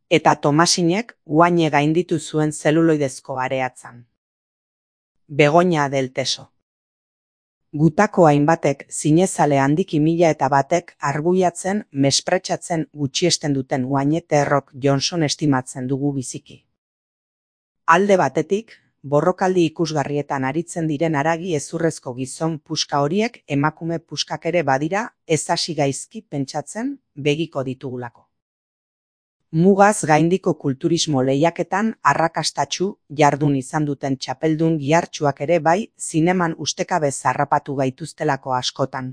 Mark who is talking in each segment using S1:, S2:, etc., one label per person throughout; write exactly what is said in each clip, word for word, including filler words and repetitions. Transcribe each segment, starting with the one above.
S1: Eta Tomasinek guaine gainditu zuen zeluloidezko areatzan. Begoña del Teso. Gutako hainbatek zinezale handiki mila eta batek arguiatzen, mespretxatzen gutxiesten duten Wayne T. Rock Johnson estimatzen dugu biziki. Alde batetik, borrokaldi ikusgarrietan aritzen diren haragi ezurrezko gizon puska horiek emakume puskak ere badira ez hasi gaizki pentsatzen begiko ditugulako. Mugaz gaindiko kulturismo lehiaketan arrakastatsu jardun izan duten txapeldun gihartsuak ere bai zineman ustekabez harrapatu gaituztelako askotan.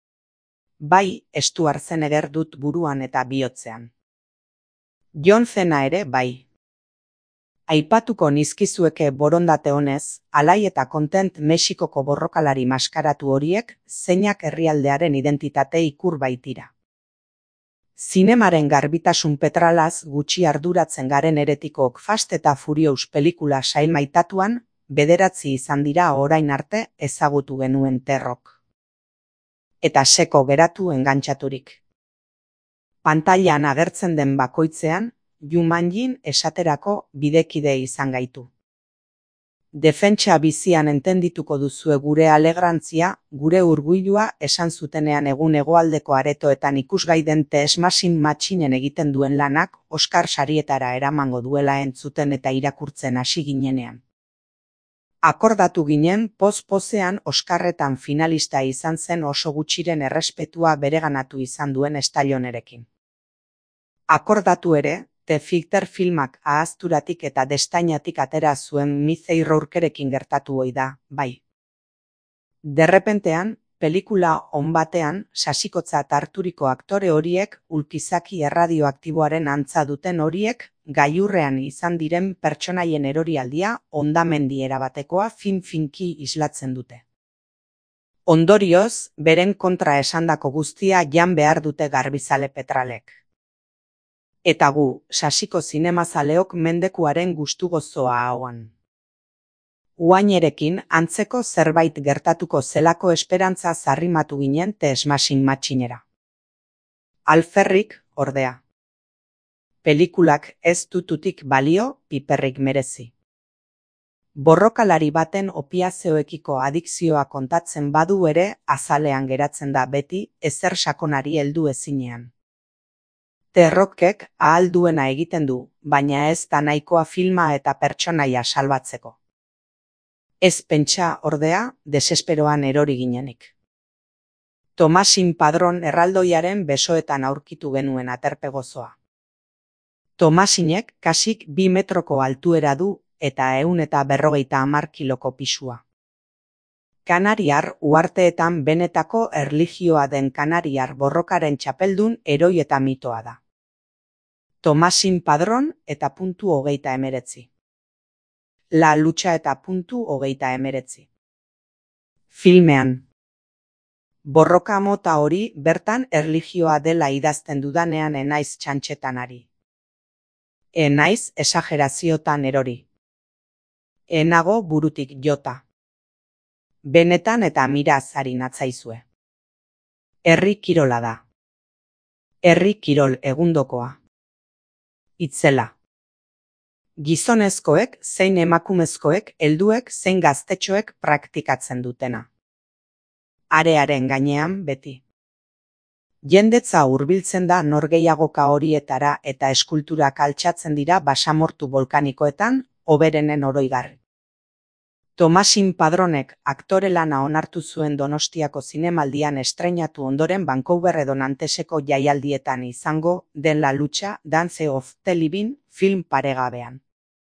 S1: Bai estu hartzen eder dut buruan eta bihotzean. John Cena ere bai. Aipatuko nizkizueke borondate honez, alai eta kontent Mexikoko borrokalari maskaratu horiek zeinak herrialdearen identitate ikur baitira. Zinemaren garbitasun petralaz gutxi arduratzen garen eretikook Fast eta Furious pelikula sail maitatuan, bederatzi izan dira orain arte ezagutu genuen terrok. Eta seko geratu engantxaturik. Pantailan agertzen den bakoitzean, Jumanjin esaterako bidekide izan gaitu. Defentsa bizian entendituko duzue gure alegrantzia, gure urguilua esan zutenean egun hegoaldeko aretoetan ikusgai den Tess Machinen egiten duen lanak Oscar sarietara eramango duela entzuten eta irakurtzen hasi ginenean. Akordatu ginen poz-pozean Oscarretan finalista izan zen oso gutxiren errespetua bereganatu izan duen estailonerekin. Akordatu ere, The Fighter filmak ahazturatik eta destainatik atera zuen Mizei Rourkerekin gertatu ohi da, bai. Derrepentean, pelikula on batean, sasikotza harturiko aktore horiek, ulkizaki erradioaktiboaren antza duten horiek, gailurrean izan diren pertsonaien erorialdia hondamendi erabatekoa fin-finki islatzen dute. Ondorioz, beren kontra esandako guztia jan behar dute garbizale petralek. Eta gu, sasiko zinemazaleok mendekuaren gustu gozoa hauan. Waynerekin antzeko zerbait gertatuko zelako esperantza zarrimatu ginen Tess Machinera. Alferrik, ordea. Pelikulak ez dututik balio, piperrik merezi. Borrokalari baten opiazioekiko adikzioa kontatzen badu ere azalean geratzen da beti ezer sakonari heldu ezinean. Terrokek ahal duena egiten du, baina ez da nahikoa filma eta pertsonaia salbatzeko. Ez pentsa, ordea, desesperoan erori ginenik. Tomasin Padron erraldoiaren besoetan aurkitu genuen aterpe gozoa. Tomasinek kasik bi metroko altuera du eta ehun eta berrogeita hamar kiloko pisua. Kanariar uharteetan benetako erlijioa den kanariar borrokaren txapeldun heroi eta mitoa da. Tomasin Padron eta puntu hogeita emeretzi. La lucha eta puntu hogeita emeretzi. Filmean. Borroka mota hori bertan erlijioa dela idazten dudanean enaiz txantxetan ari. Enaiz esageraziotan erori. Enago burutik jota. Benetan eta miraz ari natzaizue. Herri kirola da. Herri kirol egundokoa. Itzela. Gizonezkoek zein emakumezkoek, helduek zein gaztetxoek praktikatzen dutena. Arearen gainean beti. Jendetza hurbiltzen da norgehiagoka horietara eta eskulturak altxatzen dira basamortu volkanikoetan, hoberenen oroigarri. Tomasin Padronek aktore lana onartu zuen Donostiako zinemaldian estreinatu ondoren Vancouver edo Nanteseko jaialdietan izango den La lucha, Dance of the Living film paregabean.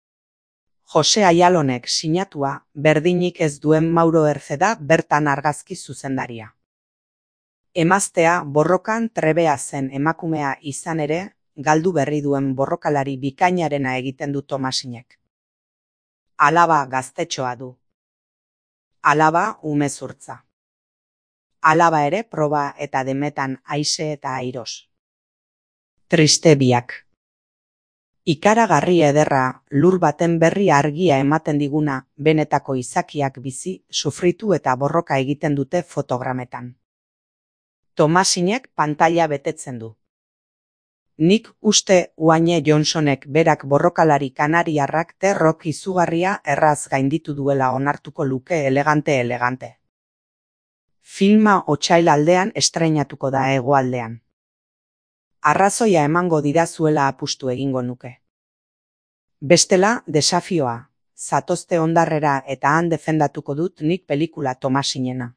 S1: Jose Ayalonek sinatua, berdinik ez duen Mauro Erce da bertan argazki zuzendaria. Emaztea borrokan trebea zen emakumea izan ere, galdu berri duen borrokalari bikainarena egiten du Tomasinek. Alaba gaztetxoa du. Alaba umezurtza. Alaba ere proba eta demetan aise eta airos. Triste biak. Ikaragarri ederra, lur baten berri argia ematen diguna, benetako izakiak bizi, sufritu eta borroka egiten dute fotogrametan. Tomasinek pantaila betetzen du. Nik uste Wayne Johnsonek berak borrokalari kanariarrak terrok izugarria erraz gainditu duela onartuko luke elegante elegante. Filma otsail aldean estreinatuko da hegoaldean. Arrazoia emango didazuela apustu egingo nuke. Bestela, desafioa, zatozte ondarrera eta han defendatuko dut nik pelikula Tomasinena.